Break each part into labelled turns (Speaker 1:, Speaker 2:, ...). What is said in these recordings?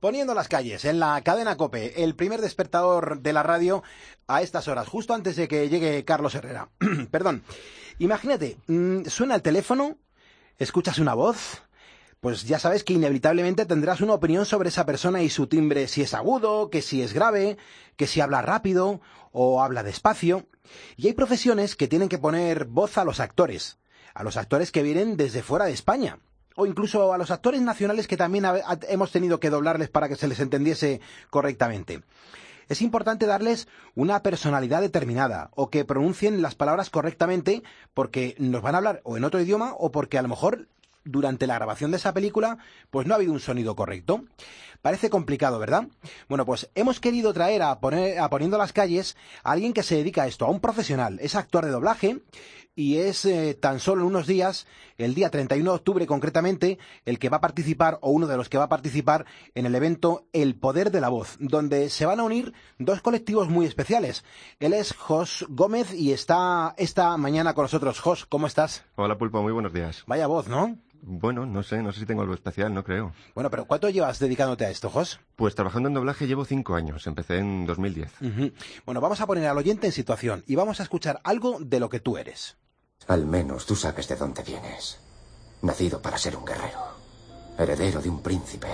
Speaker 1: Poniendo las calles en la cadena COPE, el primer despertador de la radio a estas horas, justo antes de que llegue Carlos Herrera. Perdón. Imagínate, suena el teléfono, escuchas una voz, pues ya sabes que inevitablemente tendrás una opinión sobre esa persona y su timbre, si es agudo, que si es grave, que si habla rápido o habla despacio. Y hay profesiones que tienen que poner voz a los actores que vienen desde fuera de España. O incluso a los actores nacionales que también hemos tenido que doblarles para que se les entendiese correctamente. Es importante darles una personalidad determinada o que pronuncien las palabras correctamente porque nos van a hablar o en otro idioma o porque a lo mejor durante la grabación de esa película pues no ha habido un sonido correcto. Parece complicado, ¿verdad? Bueno, pues hemos querido traer a Poniendo las calles a alguien que se dedica a esto, a un profesional. Es actor de doblaje y es tan solo en unos días, el día 31 de octubre concretamente, el que va a participar, o uno de los que va a participar en el evento El Poder de la Voz, donde se van a unir dos colectivos muy especiales. Él es Jos Gómez y está esta mañana con nosotros. Jos, ¿cómo estás?
Speaker 2: Hola Pulpo, muy buenos días.
Speaker 1: Vaya voz, ¿no?
Speaker 2: Bueno, no sé si tengo algo especial, no creo.
Speaker 1: Bueno, pero ¿cuánto llevas dedicándote a esto, Jos?
Speaker 2: Pues trabajando en doblaje llevo 5 años, empecé en 2010.
Speaker 1: Bueno, vamos a poner al oyente en situación y vamos a escuchar algo de lo que tú eres.
Speaker 3: Al menos tú sabes de dónde vienes. Nacido para ser un guerrero. Heredero de un príncipe.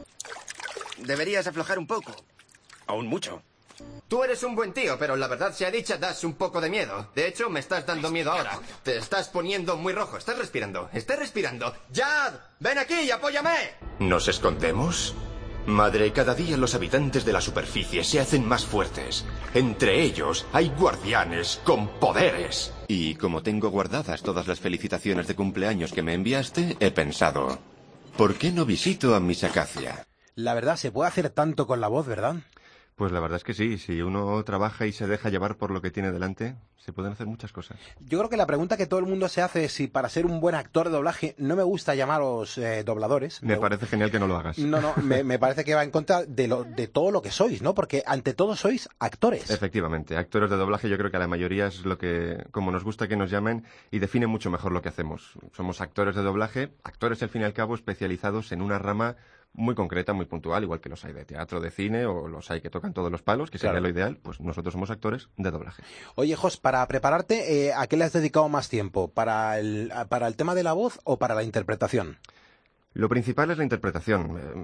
Speaker 4: Deberías aflojar un poco. Aún mucho.
Speaker 5: Tú eres un buen tío, pero la verdad sea dicha, das un poco de miedo. De hecho, me estás dando miedo ahora. Te estás poniendo muy rojo. Estás respirando. ¡Jad! ¡Ven aquí y apóyame!
Speaker 3: ¿Nos escondemos? Madre, cada día los habitantes de la superficie se hacen más fuertes. Entre ellos hay guardianes con poderes.
Speaker 2: Y como tengo guardadas todas las felicitaciones de cumpleaños que me enviaste, he pensado, ¿por qué no visito a Miss Acacia?
Speaker 1: La verdad, se puede hacer tanto con la voz, ¿verdad?
Speaker 2: Pues la verdad es que sí, si uno trabaja y se deja llevar por lo que tiene delante, se pueden hacer muchas cosas.
Speaker 1: Yo creo que la pregunta que todo el mundo se hace es si para ser un buen actor de doblaje, no me gusta llamaros dobladores.
Speaker 2: Me parece genial que no lo hagas.
Speaker 1: No, me parece que va en contra de todo lo que sois, ¿no? Porque ante todo sois actores.
Speaker 2: Efectivamente, actores de doblaje yo creo que a la mayoría es lo que, como nos gusta que nos llamen, y define mucho mejor lo que hacemos. Somos actores de doblaje, actores al fin y al cabo especializados en una rama muy concreta, muy puntual, igual que los hay de teatro, de cine, o los hay que tocan todos los palos, que sería lo ideal, pues nosotros somos actores de doblaje.
Speaker 1: Oye, Jos, para prepararte, ¿a qué le has dedicado más tiempo? ¿Para el tema de la voz o para la interpretación?
Speaker 2: Lo principal es la interpretación,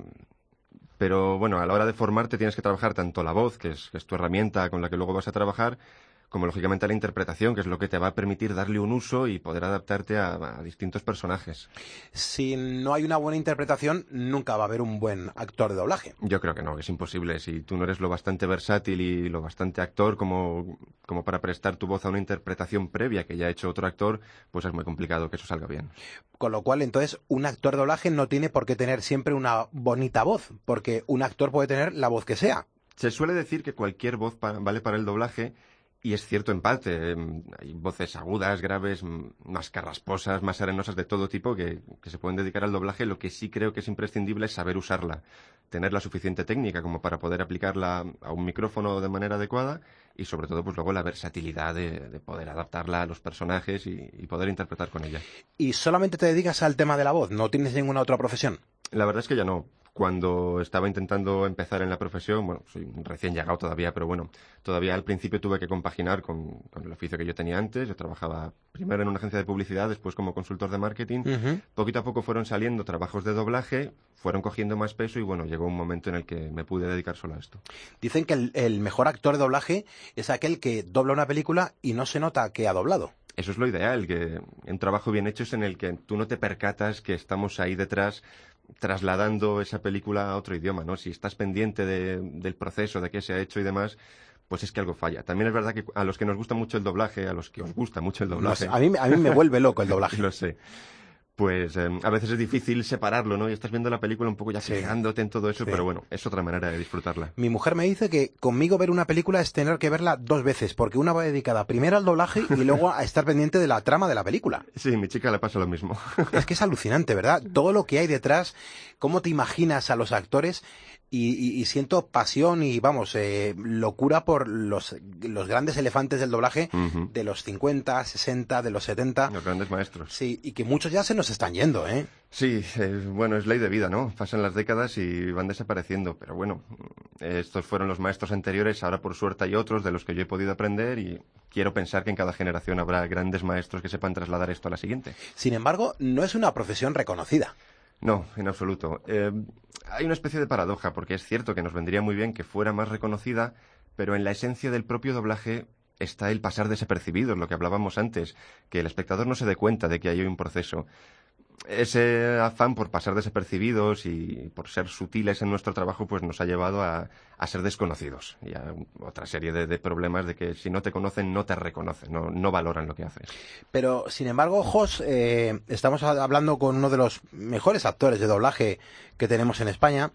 Speaker 2: pero bueno, a la hora de formarte tienes que trabajar tanto la voz, que es tu herramienta con la que luego vas a trabajar, como lógicamente la interpretación, que es lo que te va a permitir darle un uso y poder adaptarte a distintos personajes.
Speaker 1: Si no hay una buena interpretación, nunca va a haber un buen actor de doblaje.
Speaker 2: Yo creo que no, que es imposible. Si tú no eres lo bastante versátil y lo bastante actor como para prestar tu voz a una interpretación previa que ya ha hecho otro actor, pues es muy complicado que eso salga bien.
Speaker 1: Con lo cual, entonces, un actor de doblaje no tiene por qué tener siempre una bonita voz, porque un actor puede tener la voz que sea.
Speaker 2: Se suele decir que cualquier voz vale para el doblaje. Y es cierto en parte, hay voces agudas, graves, más carrasposas, más arenosas de todo tipo que se pueden dedicar al doblaje. Lo que sí creo que es imprescindible es saber usarla, tener la suficiente técnica como para poder aplicarla a un micrófono de manera adecuada y sobre todo pues luego la versatilidad de poder adaptarla a los personajes y poder interpretar con ella.
Speaker 1: ¿Y solamente te dedicas al tema de la voz? ¿No tienes ninguna otra profesión?
Speaker 2: La verdad es que ya no. Cuando estaba intentando empezar en la profesión, bueno, soy recién llegado todavía, pero bueno, todavía al principio tuve que compaginar con el oficio que yo tenía antes. Yo trabajaba primero en una agencia de publicidad, después como consultor de marketing. Poquito a poco fueron saliendo trabajos de doblaje, fueron cogiendo más peso y bueno, llegó un momento en el que me pude dedicar solo a esto.
Speaker 1: Dicen que el mejor actor de doblaje es aquel que dobla una película y no se nota que ha doblado.
Speaker 2: Eso es lo ideal, que un trabajo bien hecho es en el que tú no te percatas que estamos ahí detrás trasladando esa película a otro idioma, ¿no? Si estás pendiente del proceso, de qué se ha hecho y demás, pues es que algo falla. También es verdad que a los que nos gusta mucho el doblaje, a los que os gusta mucho el doblaje...
Speaker 1: No sé, a mí me vuelve loco el doblaje.
Speaker 2: Lo sé. Pues a veces es difícil separarlo, ¿no? Y estás viendo la película un poco ya fijándote en todo eso, pero bueno, es otra manera de disfrutarla.
Speaker 1: Mi mujer me dice que conmigo ver una película es tener que verla 2 veces, porque una va dedicada primero al doblaje y luego a estar pendiente de la trama de la película.
Speaker 2: Sí, mi chica le pasa lo mismo.
Speaker 1: Es que es alucinante, ¿verdad? Todo lo que hay detrás, cómo te imaginas a los actores y siento pasión y, vamos, locura por los grandes elefantes del doblaje de los 50, 60, de los 70.
Speaker 2: Los grandes maestros.
Speaker 1: Sí, y que muchos ya se nos se están yendo, ¿eh?
Speaker 2: Sí, bueno, es ley de vida, ¿no? Pasan las décadas y van desapareciendo, pero bueno, estos fueron los maestros anteriores, ahora por suerte hay otros de los que yo he podido aprender y quiero pensar que en cada generación habrá grandes maestros que sepan trasladar esto a la siguiente.
Speaker 1: Sin embargo, no es una profesión reconocida.
Speaker 2: No, en absoluto. Hay una especie de paradoja, porque es cierto que nos vendría muy bien que fuera más reconocida, pero en la esencia del propio doblaje está el pasar desapercibidos, lo que hablábamos antes, que el espectador no se dé cuenta de que hay un proceso. Ese afán por pasar desapercibidos y por ser sutiles en nuestro trabajo pues nos ha llevado a ser desconocidos y a otra serie de problemas de que si no te conocen no te reconocen, no valoran lo que haces.
Speaker 1: Pero, sin embargo, Jos, estamos hablando con uno de los mejores actores de doblaje que tenemos en España.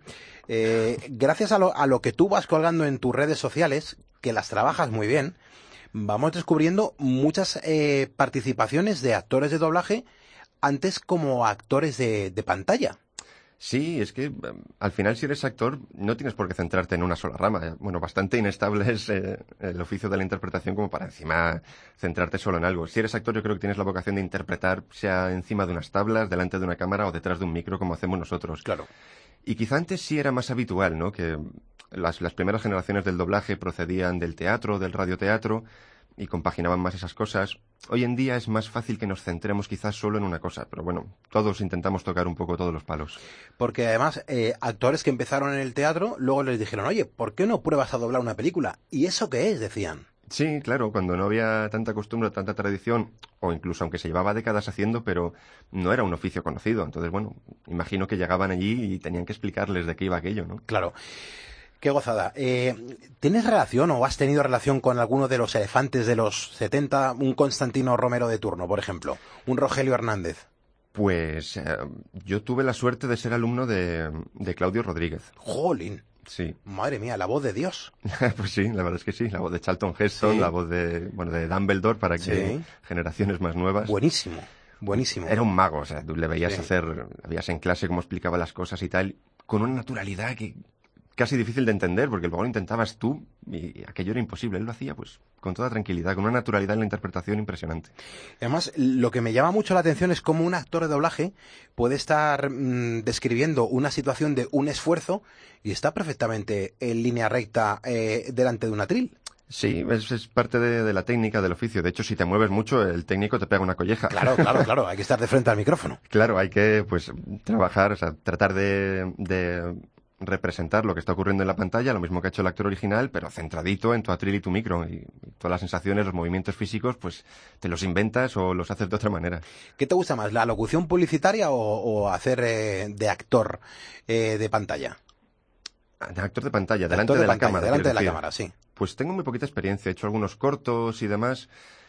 Speaker 1: Gracias a lo que tú vas colgando en tus redes sociales, que las trabajas muy bien, vamos descubriendo muchas participaciones de actores de doblaje antes como actores de pantalla.
Speaker 2: Sí, es que al final si eres actor no tienes por qué centrarte en una sola rama. Bueno, bastante inestable es el oficio de la interpretación como para encima centrarte solo en algo. Si eres actor yo creo que tienes la vocación de interpretar, sea encima de unas tablas, delante de una cámara o detrás de un micro como hacemos nosotros.
Speaker 1: Claro.
Speaker 2: Y quizá antes sí era más habitual, ¿no? Que las primeras generaciones del doblaje procedían del teatro, del radioteatro, y compaginaban más esas cosas. Hoy en día es más fácil que nos centremos quizás solo en una cosa, pero bueno, todos intentamos tocar un poco todos los palos.
Speaker 1: Porque además, actores que empezaron en el teatro, luego les dijeron, oye, ¿por qué no pruebas a doblar una película? ¿Y eso qué es? Decían.
Speaker 2: Sí, claro, cuando no había tanta costumbre, tanta tradición, o incluso aunque se llevaba décadas haciendo, pero no era un oficio conocido. Entonces, bueno, imagino que llegaban allí y tenían que explicarles de qué iba aquello, ¿no?
Speaker 1: Claro. Qué gozada. ¿Tienes relación o has tenido relación con alguno de los elefantes de los 70? Un Constantino Romero de turno, por ejemplo. Un Rogelio Hernández.
Speaker 2: Pues yo tuve la suerte de ser alumno de Claudio Rodríguez.
Speaker 1: ¡Jolín!
Speaker 2: Sí.
Speaker 1: Madre mía, la voz de Dios.
Speaker 2: Pues sí, la verdad es que sí. La voz de Charlton Heston, sí. La voz de Dumbledore para que generaciones más nuevas.
Speaker 1: Buenísimo. Buenísimo.
Speaker 2: Era un mago, o sea, tú le veías veías en clase cómo explicaba las cosas y tal, con una naturalidad que casi difícil de entender, porque luego lo intentabas tú y aquello era imposible. Él lo hacía pues con toda tranquilidad, con una naturalidad en la interpretación impresionante.
Speaker 1: Además, lo que me llama mucho la atención es cómo un actor de doblaje puede estar describiendo una situación de un esfuerzo y está perfectamente en línea recta delante de un atril.
Speaker 2: Sí, es parte de la técnica del oficio. De hecho, si te mueves mucho, el técnico te pega una colleja.
Speaker 1: Claro. Hay que estar de frente al micrófono.
Speaker 2: Claro, hay que pues trabajar, o sea, tratar de representar lo que está ocurriendo en la pantalla, lo mismo que ha hecho el actor original, pero centradito en tu atril y tu micro. Y todas las sensaciones, los movimientos físicos, pues te los inventas o los haces de otra manera. ¿Qué
Speaker 1: te gusta más, la locución publicitaria o hacer de actor de pantalla?
Speaker 2: De actor de pantalla, delante de la cámara.
Speaker 1: Delante de la cámara, sí.
Speaker 2: Pues tengo muy poquita experiencia, he hecho algunos cortos y demás.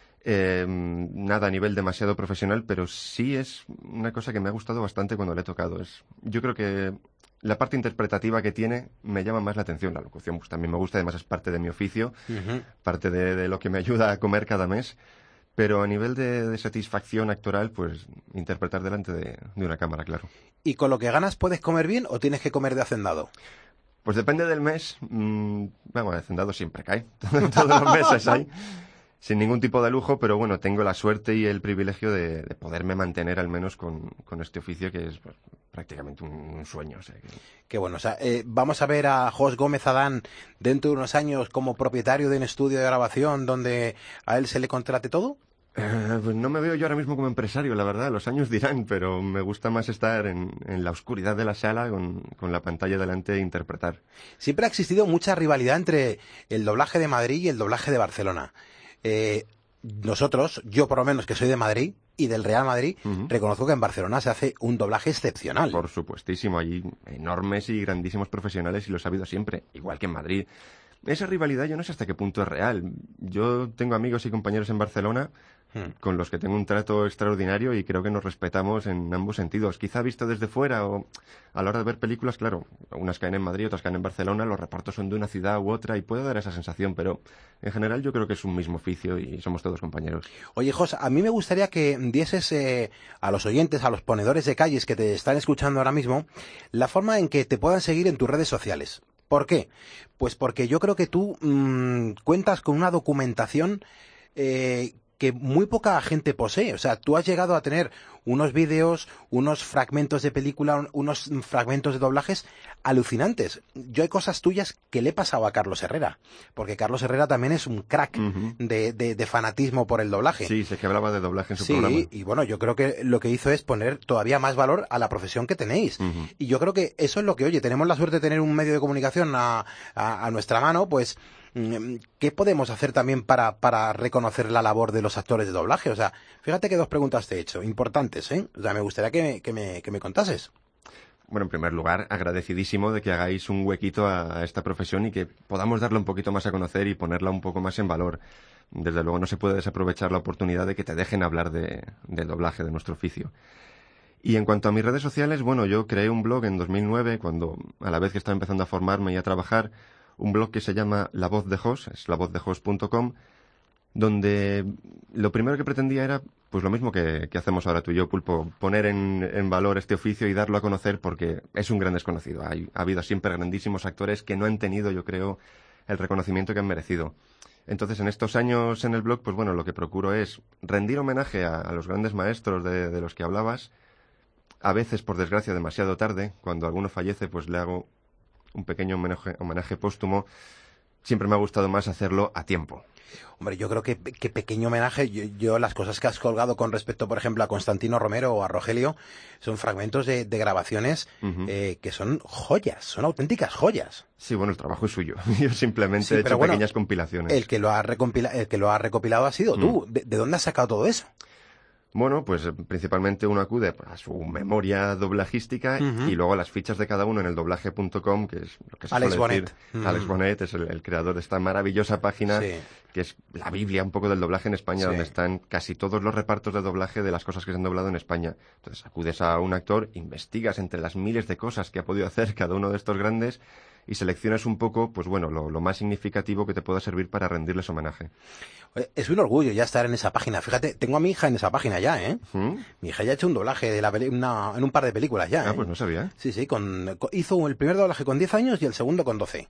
Speaker 2: Nada a nivel demasiado profesional, pero sí es una cosa que me ha gustado bastante cuando le he tocado. Yo creo que la parte interpretativa que tiene me llama más la atención. La locución pues también me gusta, además es parte de mi oficio, parte de lo que me ayuda a comer cada mes. Pero a nivel de satisfacción actoral, pues interpretar delante de una cámara, claro.
Speaker 1: ¿Y con lo que ganas puedes comer bien o tienes que comer de hacendado?
Speaker 2: Pues depende del mes. Bueno, hacendado siempre cae. Todos los meses hay. Sin ningún tipo de lujo, pero bueno, tengo la suerte y el privilegio de poderme mantener al menos con este oficio que es pues, prácticamente un sueño. O sea,
Speaker 1: Qué bueno. O sea, vamos a ver a Jos Gómez Adán dentro de unos años como propietario de un estudio de grabación donde a él se le contrate todo.
Speaker 2: Pues no me veo yo ahora mismo como empresario, la verdad, los años dirán, pero me gusta más estar en la oscuridad de la sala con la pantalla delante e interpretar.
Speaker 1: Siempre ha existido mucha rivalidad entre el doblaje de Madrid y el doblaje de Barcelona. Nosotros, yo por lo menos que soy de Madrid y del Real Madrid, reconozco que en Barcelona se hace un doblaje excepcional.
Speaker 2: Por supuestísimo, hay enormes y grandísimos profesionales y los ha habido siempre, igual que en Madrid. Esa rivalidad yo no sé hasta qué punto es real. Yo tengo amigos y compañeros en Barcelona con los que tengo un trato extraordinario y creo que nos respetamos en ambos sentidos. Quizá visto desde fuera o a la hora de ver películas, claro, unas caen en Madrid, otras caen en Barcelona, los repartos son de una ciudad u otra y puede dar esa sensación, pero en general yo creo que es un mismo oficio y somos todos compañeros.
Speaker 1: Oye, Jos, a mí me gustaría que dieses a los oyentes, a los ponedores de calles que te están escuchando ahora mismo, la forma en que te puedan seguir en tus redes sociales. ¿Por qué? Pues porque yo creo que tú cuentas con una documentación que muy poca gente posee. O sea, tú has llegado a tener unos vídeos, unos fragmentos de película, unos fragmentos de doblajes alucinantes. Yo hay cosas tuyas que le he pasado a Carlos Herrera, porque Carlos Herrera también es un crack de fanatismo por el doblaje.
Speaker 2: Sí, sé que hablaba de doblaje en su programa.
Speaker 1: Sí, y bueno, yo creo que lo que hizo es poner todavía más valor a la profesión que tenéis. Y yo creo que eso es lo que, oye, tenemos la suerte de tener un medio de comunicación a nuestra mano, pues ¿qué podemos hacer también para reconocer la labor de los actores de doblaje? O sea, fíjate que 2 preguntas te he hecho, importantes, ¿eh? O sea, me gustaría que me contases.
Speaker 2: Bueno, en primer lugar, agradecidísimo de que hagáis un huequito a esta profesión y que podamos darla un poquito más a conocer y ponerla un poco más en valor. Desde luego no se puede desaprovechar la oportunidad de que te dejen hablar del doblaje, de nuestro oficio. Y en cuanto a mis redes sociales, bueno, yo creé un blog en 2009, cuando a la vez que estaba empezando a formarme y a trabajar, un blog que se llama La Voz de Jos, es lavozdejos.com, donde lo primero que pretendía era, pues lo mismo que hacemos ahora tú y yo, Pulpo, poner en valor este oficio y darlo a conocer porque es un gran desconocido. Ha habido siempre grandísimos actores que no han tenido, yo creo, el reconocimiento que han merecido. Entonces, en estos años en el blog, pues bueno, lo que procuro es rendir homenaje a los grandes maestros de los que hablabas, a veces, por desgracia, demasiado tarde. Cuando alguno fallece, pues le hago un pequeño homenaje póstumo. Siempre me ha gustado más hacerlo a tiempo.
Speaker 1: Hombre, yo creo que pequeño homenaje, yo las cosas que has colgado con respecto, por ejemplo, a Constantino Romero o a Rogelio, son fragmentos de grabaciones que son joyas, son auténticas joyas.
Speaker 2: Sí, bueno, el trabajo es suyo. Yo simplemente he hecho pequeñas compilaciones.
Speaker 1: El que lo ha recopilado ha sido tú. ¿De dónde has sacado todo eso?
Speaker 2: Bueno, pues principalmente uno acude a su memoria doblajística y luego a las fichas de cada uno en el doblaje.com, que es lo que se
Speaker 1: Alex
Speaker 2: suele
Speaker 1: Bonet.
Speaker 2: decir. Alex Bonet es el creador de esta maravillosa página, que es la Biblia un poco del doblaje en España, donde están casi todos los repartos de doblaje de las cosas que se han doblado en España. Entonces acudes a un actor, investigas entre las miles de cosas que ha podido hacer cada uno de estos grandes y seleccionas un poco, pues bueno, lo más significativo que te pueda servir para rendirles homenaje.
Speaker 1: Es un orgullo ya estar en esa página. Fíjate, tengo a mi hija en esa página ya, ¿eh? Mi hija ya ha hecho un doblaje de en un par de películas ya, ¿eh?
Speaker 2: Pues no sabía.
Speaker 1: Sí, hizo el primer doblaje con 10 años y el segundo con 12.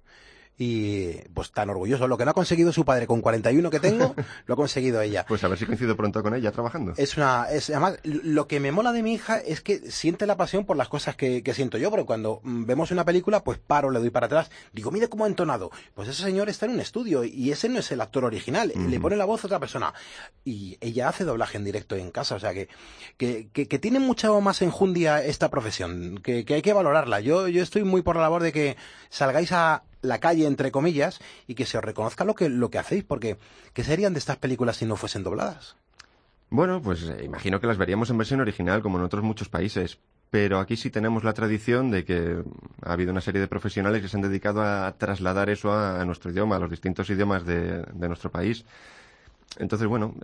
Speaker 1: Y pues tan orgulloso. Lo que no ha conseguido su padre con 41 que tengo, lo ha conseguido ella.
Speaker 2: Pues a ver si coincido pronto con ella trabajando.
Speaker 1: Además, lo que me mola de mi hija es que siente la pasión por las cosas que siento yo, porque cuando vemos una película, pues paro, le doy para atrás, digo, mira cómo ha entonado. Pues ese señor está en un estudio y ese no es el actor original, le pone la voz a otra persona. Y ella hace doblaje en directo en casa, o sea que tiene mucha más enjundia esta profesión, que hay que valorarla. Yo estoy muy por la labor de que salgáis a la calle, entre comillas, y que se os reconozca lo que hacéis, porque ¿qué serían de estas películas si no fuesen dobladas?
Speaker 2: Bueno, pues imagino que las veríamos en versión original, como en otros muchos países, pero aquí sí tenemos la tradición de que ha habido una serie de profesionales que se han dedicado a trasladar eso a nuestro idioma, a los distintos idiomas de nuestro país. Entonces, bueno,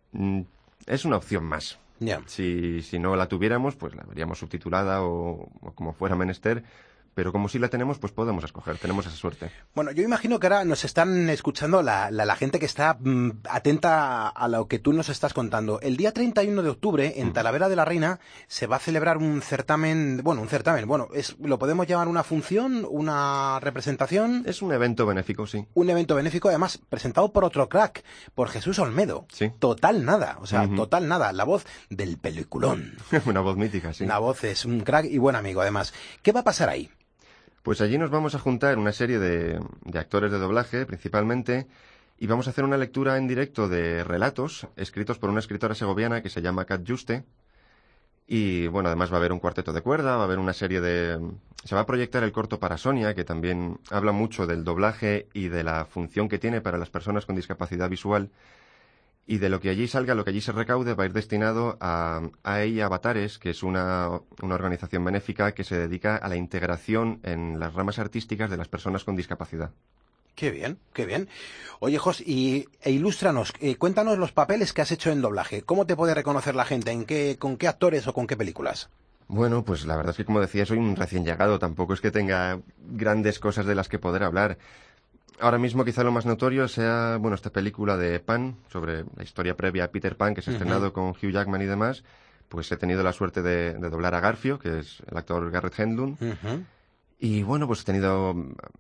Speaker 2: es una opción más.
Speaker 1: Yeah.
Speaker 2: Si no la tuviéramos, pues la veríamos subtitulada o como fuera menester. Pero como sí la tenemos, pues podemos escoger, tenemos esa suerte.
Speaker 1: Bueno, yo imagino que ahora nos están escuchando la gente que está atenta a lo que tú nos estás contando. El día 31 de octubre, en Talavera de la Reina, se va a celebrar un certamen, lo podemos llamar una función, una representación.
Speaker 2: Es un evento benéfico, sí.
Speaker 1: Un evento benéfico, además, presentado por otro crack, por Jesús Olmedo.
Speaker 2: Sí.
Speaker 1: Total nada, total nada. La voz del peliculón.
Speaker 2: Una voz mítica, sí.
Speaker 1: La voz es un crack y buen amigo, además. ¿Qué va a pasar ahí?
Speaker 2: Pues allí nos vamos a juntar una serie de actores de doblaje, principalmente, y vamos a hacer una lectura en directo de relatos escritos por una escritora segoviana que se llama Kat Juste. Y, bueno, además va a haber un cuarteto de cuerda, va a haber una serie se va a proyectar el corto para Sonia, que también habla mucho del doblaje y de la función que tiene para las personas con discapacidad visual. Y de lo que allí salga, lo que allí se recaude, va a ir destinado a AI Avatares, que es una organización benéfica que se dedica a la integración en las ramas artísticas de las personas con discapacidad.
Speaker 1: Qué bien, qué bien. Oye, Jos, ilústranos, cuéntanos los papeles que has hecho en doblaje. ¿Cómo te puede reconocer la gente? ¿Con qué actores o con qué películas?
Speaker 2: Bueno, pues la verdad es que, como decía, soy un recién llegado. Tampoco es que tenga grandes cosas de las que poder hablar. Ahora mismo quizá lo más notorio sea, bueno, esta película de Pan, sobre la historia previa a Peter Pan, que se ha estrenado con Hugh Jackman y demás. Pues he tenido la suerte de doblar a Garfio, que es el actor Garrett Hedlund. Y bueno, pues he tenido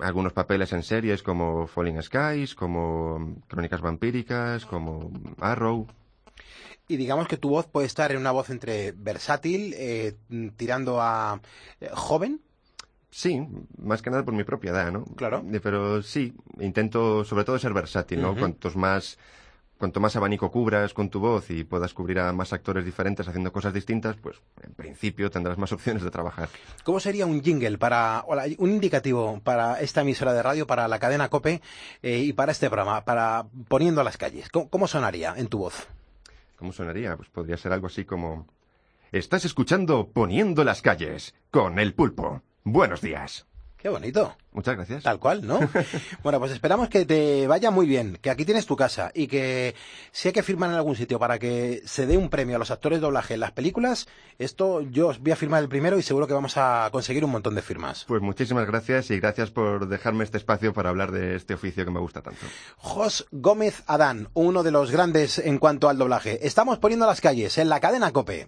Speaker 2: algunos papeles en series como Falling Skies, como Crónicas Vampíricas, como Arrow.
Speaker 1: Y digamos que tu voz puede estar en una voz entre versátil, tirando a joven.
Speaker 2: Sí, más que nada por mi propia edad, ¿no?
Speaker 1: Claro.
Speaker 2: Pero sí, intento sobre todo ser versátil, ¿no? Cuanto más abanico cubras con tu voz y puedas cubrir a más actores diferentes haciendo cosas distintas, pues en principio tendrás más opciones de trabajar.
Speaker 1: ¿Cómo sería un jingle un indicativo para esta emisora de radio, para la cadena COPE y para este programa, para Poniendo a las calles? ¿Cómo sonaría en tu voz?
Speaker 2: ¿Cómo sonaría? Pues podría ser algo así como... Estás escuchando Poniendo las calles con El Pulpo. Buenos días.
Speaker 1: Qué bonito.
Speaker 2: Muchas gracias.
Speaker 1: Tal cual, ¿no? Bueno, pues esperamos que te vaya muy bien, que aquí tienes tu casa y que si hay que firmar en algún sitio para que se dé un premio a los actores de doblaje en las películas, esto yo os voy a firmar el primero y seguro que vamos a conseguir un montón de firmas.
Speaker 2: Pues muchísimas gracias y gracias por dejarme este espacio para hablar de este oficio que me gusta tanto.
Speaker 1: Jos Gómez Adán, uno de los grandes en cuanto al doblaje. Estamos Poniendo las calles en la cadena COPE.